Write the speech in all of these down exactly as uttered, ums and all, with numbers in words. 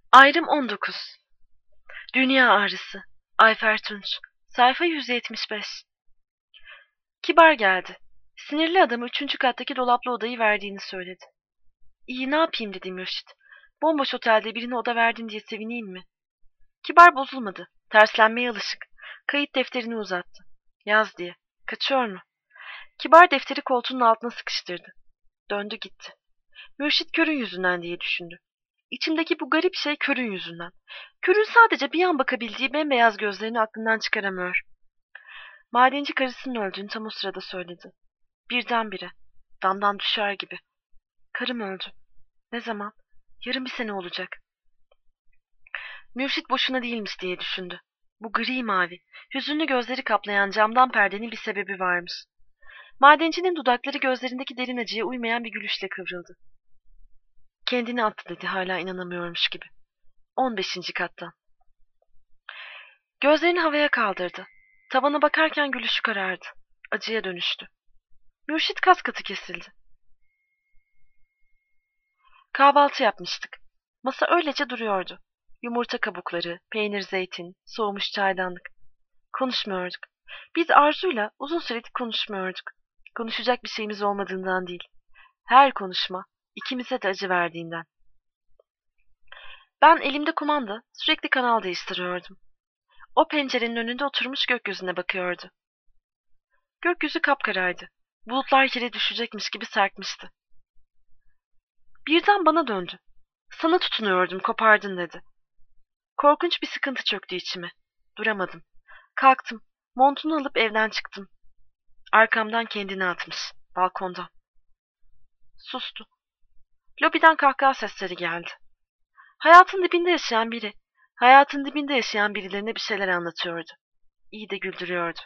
Ayrım on dokuz. Dünya Ağrısı. Ayfer Tunç. Sayfa yüz yetmiş beş. Kibar geldi. Sinirli adamı üçüncü kattaki dolaplı odayı verdiğini söyledi. İyi, ne yapayım dedi Mürşit. Bomboş otelde birine oda verdin diye sevineyim mi? Kibar bozulmadı. Terslenmeye alışık. Kayıt defterini uzattı. Yaz diye. Kaçıyor mu? Kibar defteri koltuğunun altına sıkıştırdı. Döndü gitti. Mürşit körün yüzünden diye düşündü. İçimdeki bu garip şey körün yüzünden. Körün sadece bir an bakabildiği bembeyaz gözlerini aklından çıkaramıyor. Madenci karısının öldüğünü tam o sırada söyledi. Birdenbire. Damdan düşer gibi. Karım öldü. Ne zaman? Yarın bir sene olacak. Mürşit boşuna değilmiş diye düşündü. Bu gri mavi, hüzünlü gözleri kaplayan camdan perdenin bir sebebi varmış. Madencinin dudakları gözlerindeki derin acıya uymayan bir gülüşle kıvrıldı. Kendini attı dedi hala inanamıyormuş gibi. On beşinci kattan. Gözlerini havaya kaldırdı. Tavana bakarken gülüşü karardı. Acıya dönüştü. Mürşit kas katı kesildi. Kahvaltı yapmıştık. Masa öylece duruyordu. Yumurta kabukları, peynir, zeytin, soğumuş çaydanlık. Konuşmuyorduk. Biz Arzu'yla uzun süredir konuşmuyorduk. Konuşacak bir şeyimiz olmadığından değil. Her konuşma ikimize de acı verdiğinden. Ben elimde kumanda sürekli kanal değiştiriyordum. O pencerenin önünde oturmuş gökyüzüne bakıyordu. Gökyüzü kapkaraydı. Bulutlar yere düşecekmiş gibi sarkmıştı. Birden bana döndü. Sana tutunuyordum, kopardın dedi. Korkunç bir sıkıntı çöktü içime. Duramadım. Kalktım. Montunu alıp evden çıktım. Arkamdan kendini atmış. Balkonda. Sustu. Lobiden kahkaha sesleri geldi. Hayatın dibinde yaşayan biri, hayatın dibinde yaşayan birilerine bir şeyler anlatıyordu. İyi de güldürüyordu.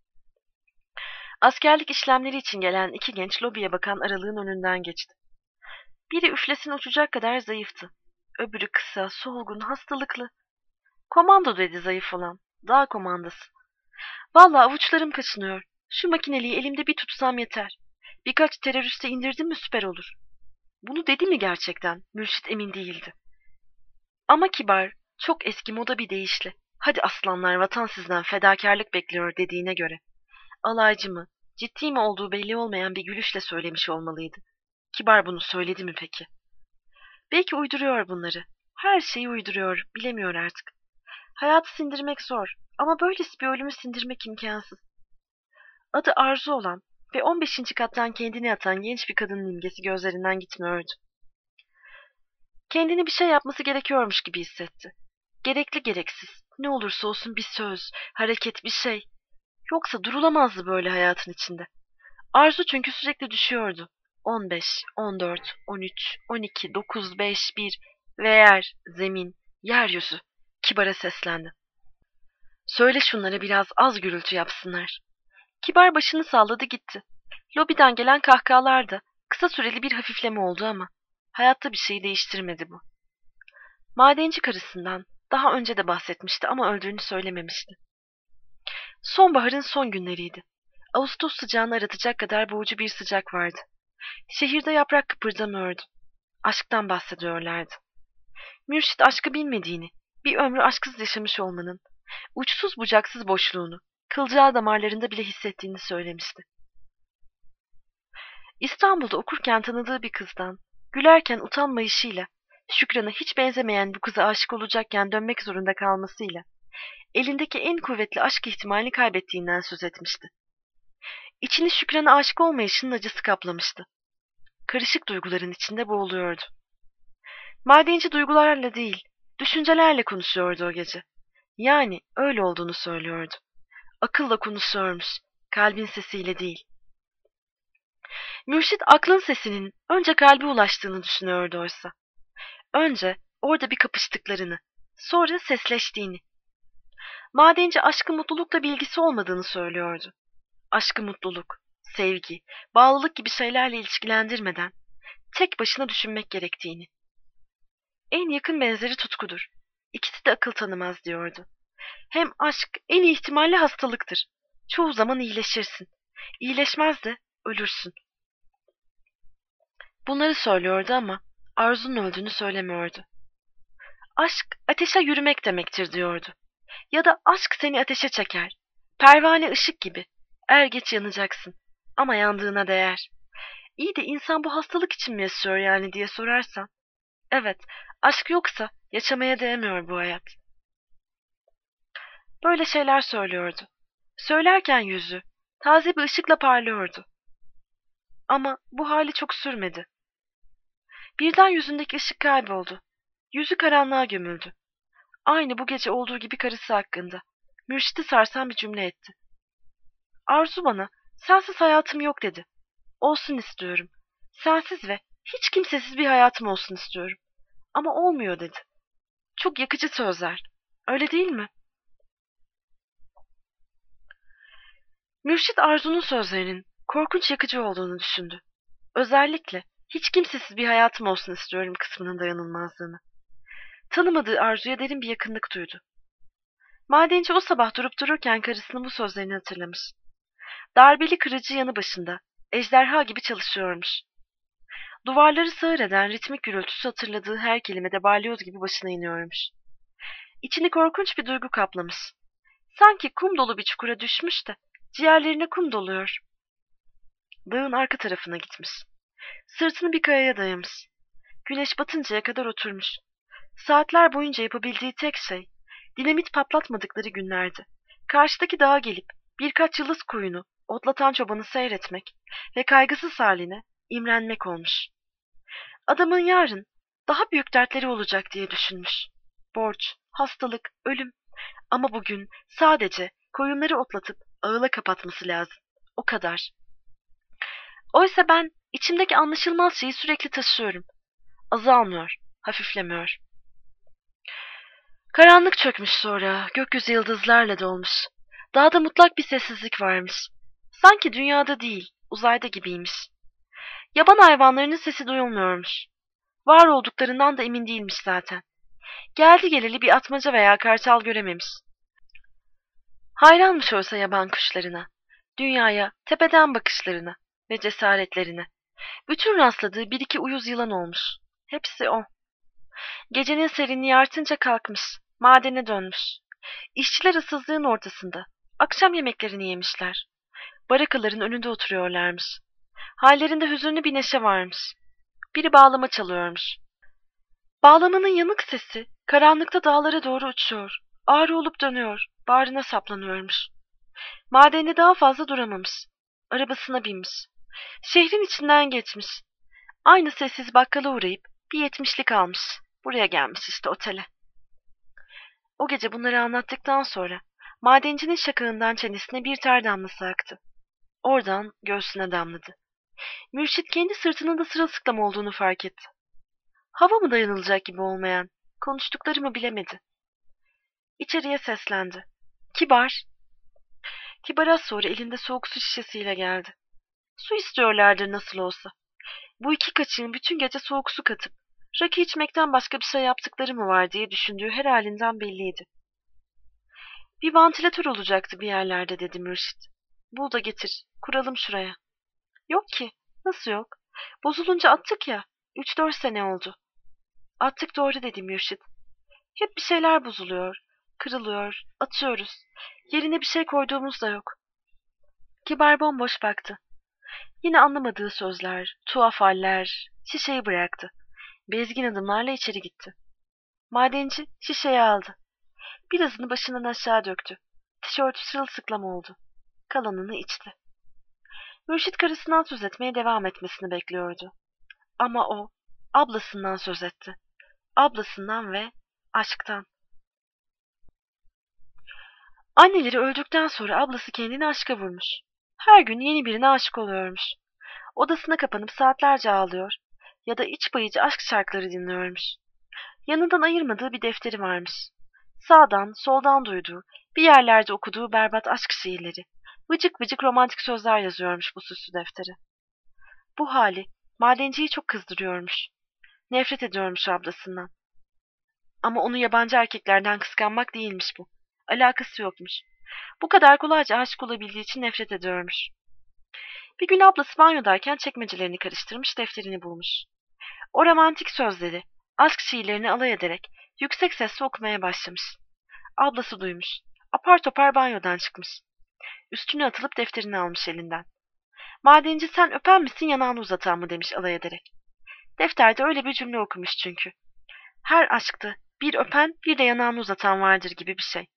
Askerlik işlemleri için gelen iki genç lobiye bakan aralığın önünden geçti. Biri üflesin uçacak kadar zayıftı. Öbürü kısa, solgun, hastalıklı. Komando dedi zayıf olan. Dağ komandası. Vallahi avuçlarım kaşınıyor. Şu makineliği elimde bir tutsam yeter. Birkaç teröriste indirdim mi süper olur. Bunu dedi mi gerçekten? Mürşit emin değildi. Ama kibar, çok eski moda bir deyişle. Hadi aslanlar, vatan sizden fedakarlık bekliyor dediğine göre. Alaycı mı, ciddi mi olduğu belli olmayan bir gülüşle söylemiş olmalıydı. Kibar bunu söyledi mi peki? Belki uyduruyor bunları. Her şeyi uyduruyor, bilemiyor artık. Hayatı sindirmek zor ama böylesi bir ölümü sindirmek imkansız. Adı Arzu olan ve on beşinci kattan kendini atan genç bir kadının imgesi gözlerinden gitmiyordu. Kendini bir şey yapması gerekiyormuş gibi hissetti. Gerekli gereksiz, ne olursa olsun bir söz, hareket, bir şey. Yoksa durulamazdı böyle hayatın içinde. Arzu çünkü sürekli düşüyordu. On beş, on dört, on üç, on iki, dokuz, beş, bir ve yer, zemin, yeryüzü. Kibar'a seslendi. Söyle şunlara biraz az gürültü yapsınlar. Kibar başını salladı gitti. Lobiden gelen kahkahalar da kısa süreli bir hafifleme oldu ama hayatta bir şey değiştirmedi bu. Madenci karısından daha önce de bahsetmişti ama öldüğünü söylememişti. Sonbaharın son günleriydi. Ağustos sıcağını aratacak kadar boğucu bir sıcak vardı. Şehirde yaprak kıpırdamıyordu. Aşktan bahsediyorlardı. Mürşit aşkı bilmediğini, bir ömrü aşksız yaşamış olmanın, uçsuz bucaksız boşluğunu, kılcal damarlarında bile hissettiğini söylemişti. İstanbul'da okurken tanıdığı bir kızdan, gülerken utanmayışıyla, Şükran'a hiç benzemeyen bu kıza aşık olacakken dönmek zorunda kalmasıyla, elindeki en kuvvetli aşk ihtimalini kaybettiğinden söz etmişti. İçini Şükran'a aşık olmayışının acısı kaplamıştı. Karışık duyguların içinde boğuluyordu. Madenci duygularla değil, düşüncelerle konuşuyordu o gece. Yani öyle olduğunu söylüyordu. Akılla konuşuyormuş, kalbin sesiyle değil. Mürşit aklın sesinin önce kalbe ulaştığını düşünüyordu oysa. Önce orada bir kapıştıklarını, sonra sesleştiğini. Madenci aşkı mutlulukla bilgisi olmadığını söylüyordu. Aşkı mutluluk, sevgi, bağlılık gibi şeylerle ilişkilendirmeden tek başına düşünmek gerektiğini. En yakın benzeri tutkudur. İkisi de akıl tanımaz diyordu. Hem aşk en iyi ihtimalle hastalıktır. Çoğu zaman iyileşirsin. İyileşmez de ölürsün. Bunları söylüyordu ama Arzu'nun öldüğünü söylemiyordu. Aşk ateşe yürümek demektir diyordu. Ya da aşk seni ateşe çeker. Pervane ışık gibi. Er geç yanacaksın. Ama yandığına değer. İyi de insan bu hastalık için mi yaşıyor yani diye sorarsan. Evet, aşk yoksa yaşamaya değmiyor bu hayat. Böyle şeyler söylüyordu. Söylerken yüzü taze bir ışıkla parlıyordu. Ama bu hali çok sürmedi. Birden yüzündeki ışık kayboldu. Yüzü karanlığa gömüldü. Aynı bu gece olduğu gibi karısı hakkında. Mürşit'i sarsan bir cümle etti. Arzu bana, sensiz hayatım yok dedi. Olsun istiyorum. Sensiz ve hiç kimsesiz bir hayatım olsun istiyorum. Ama olmuyor dedi. Çok yakıcı sözler. Öyle değil mi? Mürşit Arzu'nun sözlerinin korkunç yakıcı olduğunu düşündü. Özellikle hiç kimsesiz bir hayatım olsun istiyorum kısmının dayanılmazlığını. Tanımadığı Arzu'ya derin bir yakınlık duydu. Madenci o sabah durup dururken karısının bu sözlerini hatırlamış. Darbeli kırıcı yanı başında, ejderha gibi çalışıyormuş. Duvarları sağır eden ritmik gürültüsü hatırladığı her kelimede balyoz gibi başına iniyormuş. İçini korkunç bir duygu kaplamış. Sanki kum dolu bir çukura düşmüş de ciğerlerine kum doluyor. Dağın arka tarafına gitmiş. Sırtını bir kayaya dayamış. Güneş batıncaya kadar oturmuş. Saatler boyunca yapabildiği tek şey, dinamit patlatmadıkları günlerde, karşıdaki dağa gelip birkaç yıldız koyunu otlatan çobanı seyretmek ve kaygısız haline imrenmek olmuş. Adamın yarın daha büyük dertleri olacak diye düşünmüş. Borç, hastalık, ölüm. Ama bugün sadece koyunları otlatıp ağıla kapatması lazım. O kadar. Oysa ben içimdeki anlaşılmaz şeyi sürekli taşıyorum. Azalmıyor, hafiflemiyor. Karanlık çökmüş sonra, gökyüzü yıldızlarla dolmuş. Dağda mutlak bir sessizlik varmış. Sanki dünyada değil, uzayda gibiymiş. Yaban hayvanlarının sesi duyulmuyormuş. Var olduklarından da emin değilmiş zaten. Geldi geleli bir atmaca veya kartal görememiş. Hayranmış oysa yaban kuşlarına, dünyaya, tepeden bakışlarına ve cesaretlerine. Bütün rastladığı bir iki uyuz yılan olmuş. Hepsi o. Gecenin serinliği artınca kalkmış, madene dönmüş. İşçiler ıssızlığın ortasında, akşam yemeklerini yemişler. Barakaların önünde oturuyorlarmış. Hallerinde hüzünlü bir neşe varmış. Biri bağlama çalıyormuş. Bağlamanın yanık sesi karanlıkta dağlara doğru uçuyor. Ağrı olup dönüyor, bağrına saplanıyormuş. Madende daha fazla duramamış. Arabasına binmiş. Şehrin içinden geçmiş. Aynı sessiz bakkala uğrayıp bir yetmişlik almış. Buraya gelmiş işte otele. O gece bunları anlattıktan sonra madencinin şakağından çenesine bir ter damlası aktı. Oradan göğsüne damladı. Mürşit kendi sırtının da sırılsıklam olduğunu fark etti. Hava mı dayanılacak gibi olmayan, konuştuklarımı bilemedi. İçeriye seslendi. Kibar. Kibar az sonra elinde soğuk su şişesiyle geldi. Su istiyorlardır nasıl olsa. Bu iki kaçığın bütün gece soğuk su katıp rakı içmekten başka bir şey yaptıkları mı var diye düşündüğü her halinden belliydi. Bir vantilatör olacaktı bir yerlerde dedi Mürşit. Bul da getir, kuralım şuraya. Yok ki, nasıl yok? Bozulunca attık ya, üç dört sene oldu. Attık doğru dedi Mürşit. Hep bir şeyler bozuluyor, kırılıyor, atıyoruz. Yerine bir şey koyduğumuz da yok. Kibar bomboş baktı. Yine anlamadığı sözler, tuhaf haller, şişeyi bıraktı. Bezgin adımlarla içeri gitti. Madenci şişeyi aldı. Birazını başından aşağı döktü. Tişörtü sırılsıklam oldu. Kalanını içti. Mürşit karısından söz etmeye devam etmesini bekliyordu. Ama o, ablasından söz etti. Ablasından ve aşktan. Anneleri öldükten sonra ablası kendini aşka vurmuş. Her gün yeni birine aşık oluyormuş. Odasına kapanıp saatlerce ağlıyor ya da iç bayıcı aşk şarkıları dinliyormuş. Yanından ayırmadığı bir defteri varmış. Sağdan, soldan duyduğu, bir yerlerde okuduğu berbat aşk şiirleri, vıcık vıcık romantik sözler yazıyormuş bu süslü deftere. Bu hali madenciyi çok kızdırıyormuş. Nefret ediyormuş ablasından. Ama onu yabancı erkeklerden kıskanmak değilmiş bu. Alakası yokmuş. Bu kadar kolayca aşık olabildiği için nefret ediyormuş. Bir gün ablası banyodayken çekmecelerini karıştırmış, defterini bulmuş. O romantik sözleri, aşk şiirlerini alay ederek Yüksek sesle okumaya başlamış. Ablası duymuş. Apar topar banyodan çıkmış. Üstüne atılıp defterini almış elinden. Madenci sen öpen misin yanağını uzatan mı demiş alay ederek. Defterde öyle bir cümle okumuş çünkü. Her aşkta bir öpen bir de yanağını uzatan vardır gibi bir şey.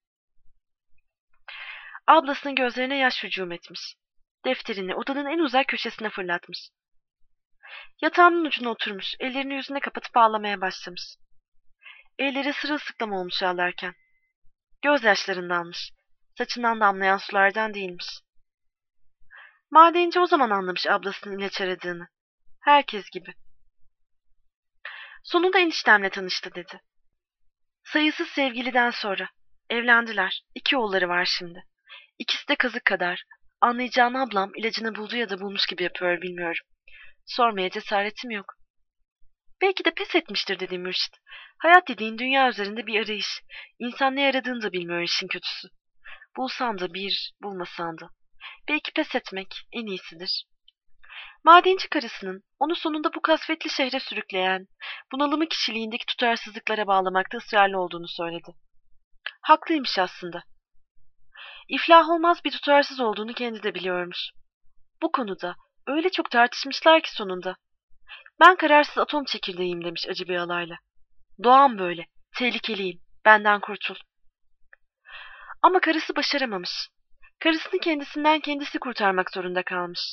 Ablasının gözlerine yaş hücum etmiş. Defterini odanın en uzak köşesine fırlatmış. Yatağının ucuna oturmuş, ellerini yüzüne kapatıp ağlamaya başlamış. Elleri sırılsıklam olmuş ağlarken. Gözyaşlarındanmış. Saçından damlayan sulardan değilmiş. Madenci o zaman anlamış ablasının ilaç aradığını. Herkes gibi. Sonunda eniştemle tanıştı dedi. Sayısız sevgiliden sonra. Evlendiler. İki oğulları var şimdi. İkisi de kazık kadar. Anlayacağın ablam ilacını buldu ya da bulmuş gibi yapıyor bilmiyorum. Sormaya cesaretim yok. Belki de pes etmiştir dedi Mürşit. Hayat dediğin dünya üzerinde bir arayış. İnsan ne aradığını da bilmiyor işin kötüsü. Bulsan da bir, bulmasan da. Belki pes etmek en iyisidir. Madenci karısının onu sonunda bu kasvetli şehre sürükleyen, bunalımı kişiliğindeki tutarsızlıklara bağlamakta ısrarlı olduğunu söyledi. Haklıymış aslında. İflah olmaz bir tutarsız olduğunu kendi de biliyormuş. Bu konuda öyle çok tartışmışlar ki sonunda. Ben kararsız atom çekirdeğiyim demiş acı bir alayla. Doğam böyle, tehlikeliyim, benden kurtul. Ama karısı başaramamış. Karısını kendisinden kendisi kurtarmak zorunda kalmış.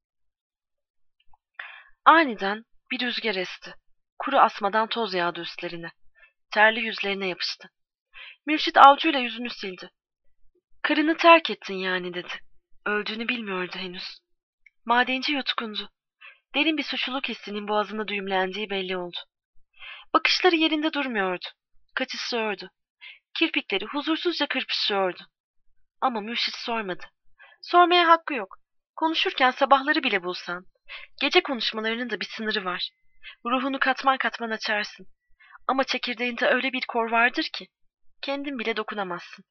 Aniden bir rüzgar esti. Kuru asmadan toz yağdı üstlerine. Terli yüzlerine yapıştı. Mürşit avcuyla yüzünü sildi. Karını terk ettin yani dedi. Öldüğünü bilmiyordu henüz. Madenci yutkundu. Derin bir suçluluk hissinin boğazında düğümlendiği belli oldu. Bakışları yerinde durmuyordu. Kaçışıyordu. Kirpikleri huzursuzca kırpışıyordu. Ama Mürşit sormadı. Sormaya hakkı yok. Konuşurken sabahları bile bulsan. Gece konuşmalarının da bir sınırı var. Ruhunu katman katman açarsın. Ama çekirdeğinde öyle bir kor vardır ki kendin bile dokunamazsın.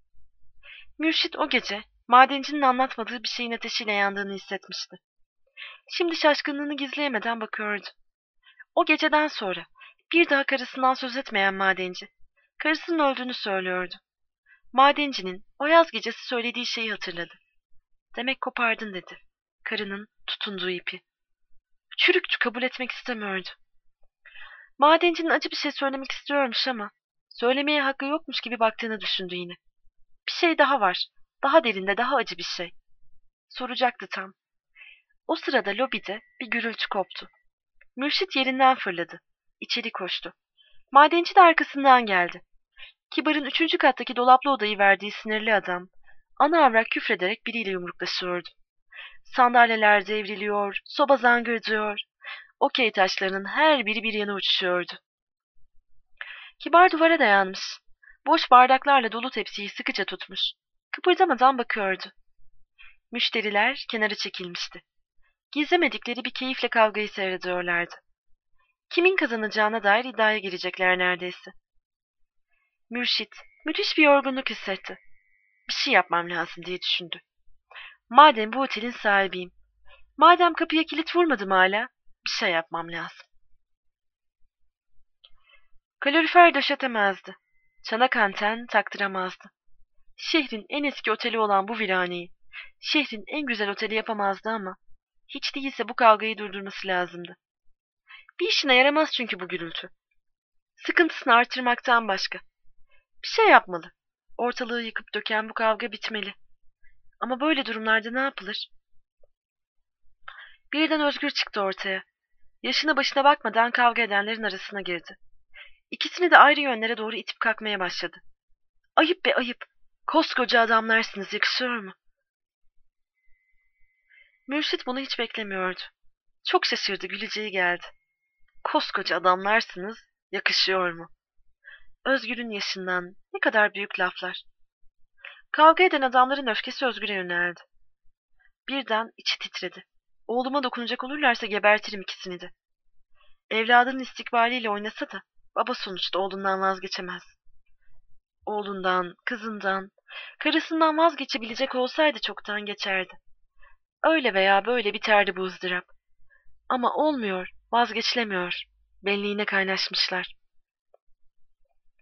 Mürşit o gece madencinin anlatmadığı bir şeyin ateşiyle yandığını hissetmişti. Şimdi şaşkınlığını gizleyemeden bakıyordu. O geceden sonra bir daha karısından söz etmeyen madenci, karısının öldüğünü söylüyordu. Madencinin o yaz gecesi söylediği şeyi hatırladı. Demek kopardın dedi. Karının tutunduğu ipi. Çürüktü, kabul etmek istemiyordu. Madencinin acı bir şey söylemek istiyormuş ama söylemeye hakkı yokmuş gibi baktığını düşündü yine. Bir şey daha var. Daha derinde, daha acı bir şey. Soracaktı tam. O sırada lobide bir gürültü koptu. Mürşit yerinden fırladı. İçeri koştu. Madenci de arkasından geldi. Kibar'ın üçüncü kattaki dolaplı odayı verdiği sinirli adam, ana avrak küfrederek biriyle yumruklaşıyordu. Sandalyeler devriliyor, soba zangırdıyor. Okey taşlarının her biri bir yana uçuşuyordu. Kibar duvara dayanmış. Boş bardaklarla dolu tepsiyi sıkıca tutmuş. Kıpırdamadan bakıyordu. Müşteriler kenara çekilmişti. Gizlemedikleri bir keyifle kavgayı seyrediyorlardı. Kimin kazanacağına dair iddiaya girecekler neredeyse. Mürşit müthiş bir yorgunluk hissetti. Bir şey yapmam lazım diye düşündü. Madem bu otelin sahibiyim, madem kapıya kilit vurmadım hala, bir şey yapmam lazım. Kalorifer döşetemezdi. Çanak anten taktıramazdı. Şehrin en eski oteli olan bu viraneyi, şehrin en güzel oteli yapamazdı ama hiç değilse bu kavgayı durdurması lazımdı. Bir işine yaramaz çünkü bu gürültü. Sıkıntısını artırmaktan başka. Bir şey yapmalı. Ortalığı yıkıp döken bu kavga bitmeli. Ama böyle durumlarda ne yapılır? Birden Özgür çıktı ortaya. Yaşına başına bakmadan kavga edenlerin arasına girdi. İkisini de ayrı yönlere doğru itip kalkmaya başladı. Ayıp be ayıp. Koskoca adamlarsınız, yakışıyor mu? Mürşit bunu hiç beklemiyordu. Çok şaşırdı, güleceği geldi. Koskoca adamlarsınız, yakışıyor mu? Özgür'ün yaşından ne kadar büyük laflar. Kavga eden adamların öfkesi Özgür'e yöneldi. Birden içi titredi. Oğluma dokunacak olurlarsa gebertirim ikisini de. Evladının istikbaliyle oynasa da baba sonuçta oğlundan vazgeçemez. Oğlundan, kızından, karısından vazgeçebilecek olsaydı çoktan geçerdi. Öyle veya böyle biterdi bu ızdırap. Ama olmuyor, vazgeçilemiyor. Benliğine kaynaşmışlar.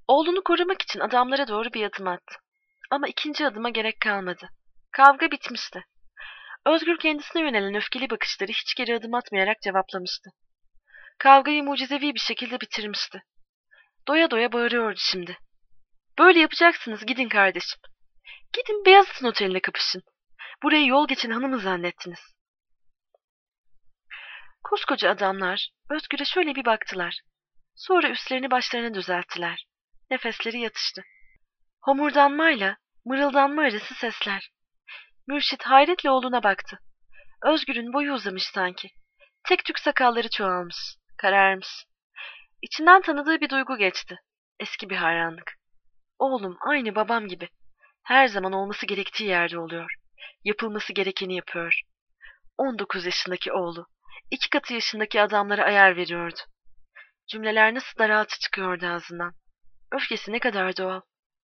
Oğlunu korumak için adamlara doğru bir adım attı. Ama ikinci adıma gerek kalmadı. Kavga bitmişti. Özgür kendisine yönelen öfkeli bakışları hiç geri adım atmayarak cevaplamıştı. Kavgayı mucizevi bir şekilde bitirmişti. Doya doya bağırıyordu şimdi. Böyle yapacaksınız, gidin kardeşim. Gidin Beyazıt'ın oteline kapışın. Burayı yol geçen hanı mı zannettiniz? Koskoca adamlar Özgür'e şöyle bir baktılar. Sonra üstlerini başlarına düzelttiler. Nefesleri yatıştı. Homurdanmayla mırıldanma arası sesler. Mürşit hayretle oğluna baktı. Özgür'ün boyu uzamış sanki. Tek tük sakalları çoğalmış, kararmış. İçinden tanıdığı bir duygu geçti. Eski bir hayranlık. Oğlum aynı babam gibi. Her zaman olması gerektiği yerde oluyor. Yapılması gerekeni yapıyor. on dokuz yaşındaki oğlu, iki katı yaşındaki adamlara ayar veriyordu. Cümleler nasıl da rahatı çıkıyordu ağzından. Öfkesi ne kadar doğal.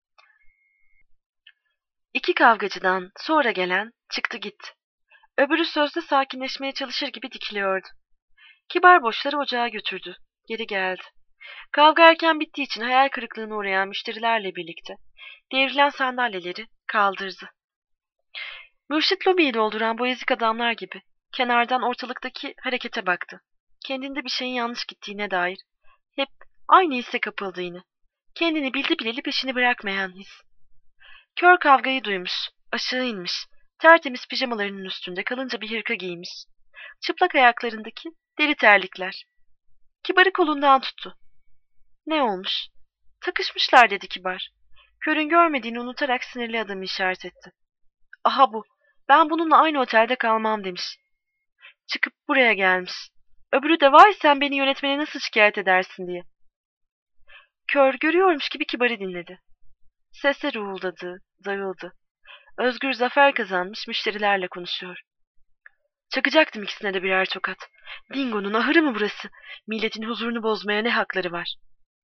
İki kavgacıdan sonra gelen çıktı gitti. Öbürü sözde sakinleşmeye çalışır gibi dikiliyordu. Kibar boşları ocağa götürdü. Geri geldi. Kavga erken bittiği için hayal kırıklığına uğrayan müşterilerle birlikte devrilen sandalyeleri kaldırdı. Mürşit lobiyi dolduran bu ezik adamlar gibi kenardan ortalıktaki harekete baktı. Kendinde bir şeyin yanlış gittiğine dair hep aynı hisse kapıldı yine. Kendini bildi bileli peşini bırakmayan his. Kör kavgayı duymuş, aşağı inmiş, tertemiz pijamalarının üstünde kalınca bir hırka giymiş. Çıplak ayaklarındaki deri terlikler. Kibar'ı kolundan tuttu. Ne olmuş? Takışmışlar dedi Kibar. Körün görmediğini unutarak sinirli adamı işaret etti. Aha bu. Ben bununla aynı otelde kalmam demiş. Çıkıp buraya gelmiş. Öbürü de vay sen beni yönetmene nasıl şikayet edersin diye. Kör görüyormuş gibi Kibar'ı dinledi. Sesler uğuldadı, dağıldı. Özgür zafer kazanmış müşterilerle konuşuyor. Çakacaktım ikisine de birer tokat. Dingo'nun ahırı mı burası? Milletin huzurunu bozmaya ne hakları var?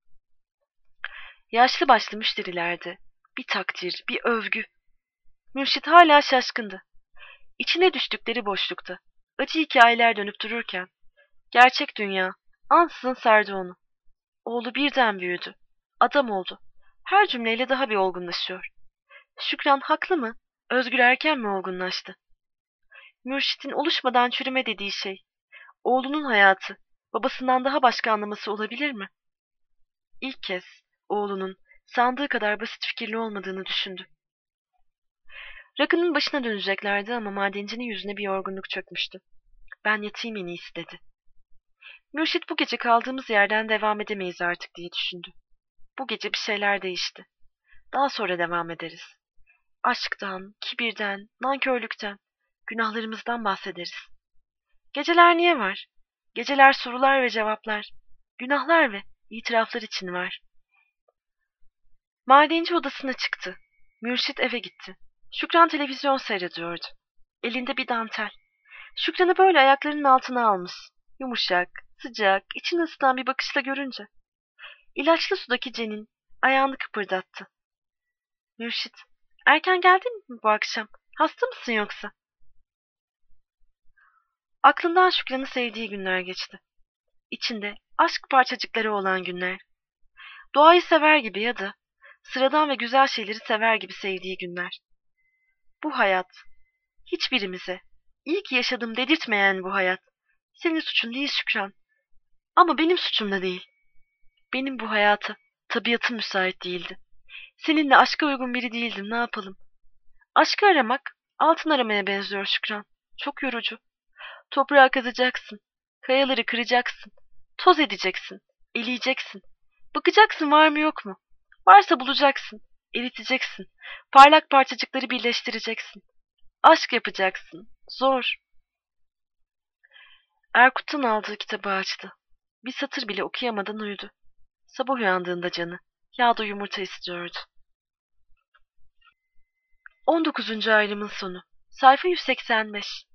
Yaşlı başlı müşterilerde bir takdir, bir övgü. Mürşit hala şaşkındı. İçine düştükleri boşlukta, acı hikayeler dönüp dururken, gerçek dünya ansızın sardı onu. Oğlu birden büyüdü. Adam oldu. Her cümleyle daha bir olgunlaşıyor. Şükran haklı mı? Özgür erken mi olgunlaştı? Mürşit'in oluşmadan çürüme dediği şey, oğlunun hayatı, babasından daha başka anlaması olabilir mi? İlk kez oğlunun sandığı kadar basit fikirli olmadığını düşündü. Rakının başına döneceklerdi ama madencinin yüzüne bir yorgunluk çökmüştü. Ben yatayım en iyisi dedi. Mürşit bu gece kaldığımız yerden devam edemeyiz artık diye düşündü. Bu gece bir şeyler değişti. Daha sonra devam ederiz. Aşktan, kibirden, nankörlükten, günahlarımızdan bahsederiz. Geceler niye var? Geceler sorular ve cevaplar, günahlar ve itiraflar için var. Madenci odasına çıktı. Mürşit eve gitti. Şükran televizyon seyrediyordu. Elinde bir dantel. Şükran'ı böyle ayaklarının altına almış. Yumuşak, sıcak, içini ısıtan bir bakışla görünce. İlaçlı sudaki cenin ayağını kıpırdattı. Mürşit, erken geldin mi bu akşam? Hasta mısın yoksa? Aklından Şükran'ı sevdiği günler geçti. İçinde aşk parçacıkları olan günler. Doğayı sever gibi ya da sıradan ve güzel şeyleri sever gibi sevdiği günler. Bu hayat, hiçbirimize, iyi ki yaşadım dedirtmeyen bu hayat. Senin suçun değil Şükran. Ama benim suçum da değil. Benim bu hayata tabiatım müsait değildi. Seninle aşka uygun biri değildim, ne yapalım? Aşkı aramak, altın aramaya benziyor Şükran. Çok yorucu. Toprağı kazacaksın, kayaları kıracaksın, toz edeceksin, eleyeceksin. Bakacaksın var mı yok mu? Varsa bulacaksın, eriteceksin. Parlak parçacıkları birleştireceksin. Aşk yapacaksın. Zor. Erkut'tan aldığı kitabı açtı. Bir satır bile okuyamadan uyudu. Sabah uyandığında canı yağda yumurta istiyordu. on dokuzuncu ayrımın sonu. Sayfa yüz seksen beş.